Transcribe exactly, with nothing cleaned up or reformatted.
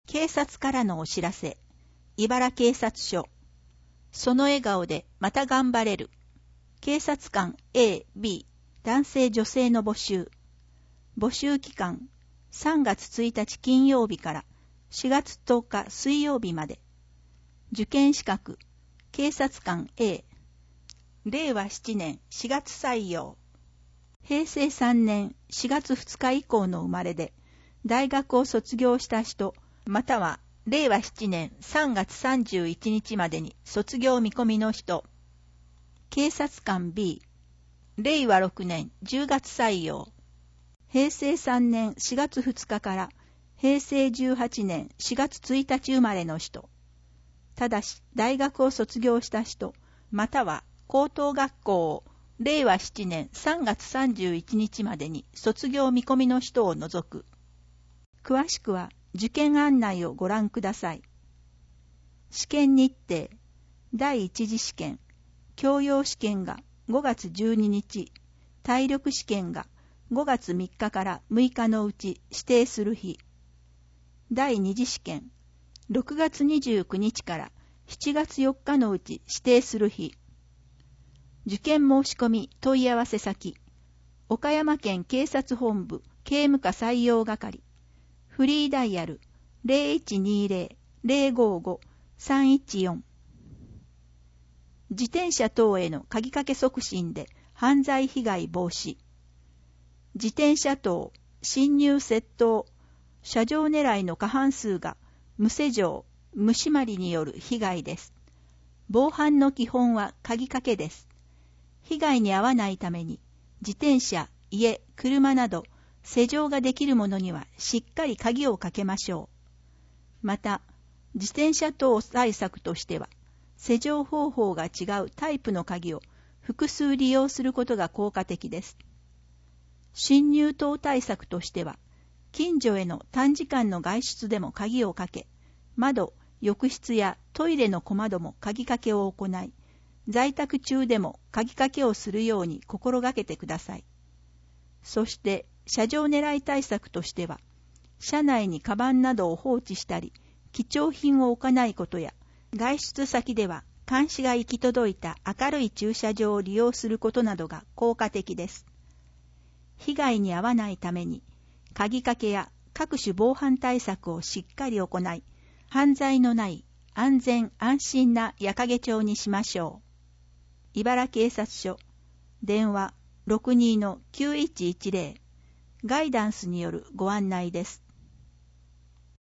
警察からのお知らせ。茨警察署。その笑顔でまた頑張れる。警察官 A、B、男性女性の募集。募集期間、さんがつついたち金曜日からしがつとおか水曜日まで。受験資格、警察官 A。れいわななねんしがつ採用。へいせいさんねんしがつふつか以降の生まれで、大学を卒業した人、またはれいわななねんさんがつさんじゅういちにちまでに卒業見込みの人。警察官 B。れいわろくねんじゅうがつ採用。へいせいさんねんしがつふつかからへいせいじゅうはちねんしがつついたち生まれの人。ただし、大学を卒業した人、または高等学校をれいわななねんさんがつさんじゅういちにちまでに卒業見込みの人を除く。詳しくは受験案内をご覧ください。試験日程。第一次試験。教養試験がごがつじゅうににち。体力試験がごがつみっかからむいかのうち指定する日。第二次試験。ろくがつにじゅうくにちからしちがつよっかのうち指定する日。受験申し込み問い合わせ先。岡山県警察本部警務課採用係。フリーダイヤル ゼロいちにゼロ ゼロごご さんいちよん。自転車等への鍵かけ促進で犯罪被害防止。自転車等、侵入窃盗、車上狙いの過半数が無施錠、無締まりによる被害です。防犯の基本は鍵かけです。被害に遭わないために、自転車、家、車など、施錠ができるものにはしっかり鍵をかけましょう。また、自転車等対策としては、施錠方法が違うタイプの鍵を複数利用することが効果的です。侵入等対策としては、近所への短時間の外出でも鍵をかけ、窓、浴室やトイレの小窓も鍵かけを行い、在宅中でも鍵かけをするように心がけてください。そして、車上狙い対策としては、車内にカバンなどを放置したり、貴重品を置かないことや、外出先では監視が行き届いた明るい駐車場を利用することなどが効果的です。被害に遭わないために、鍵かけや各種防犯対策をしっかり行い、犯罪のない安全安心な矢掛町にしましょう。茨警察署、電話 ろくにーのきゅういちいちゼロ、ガイダンスによるご案内です。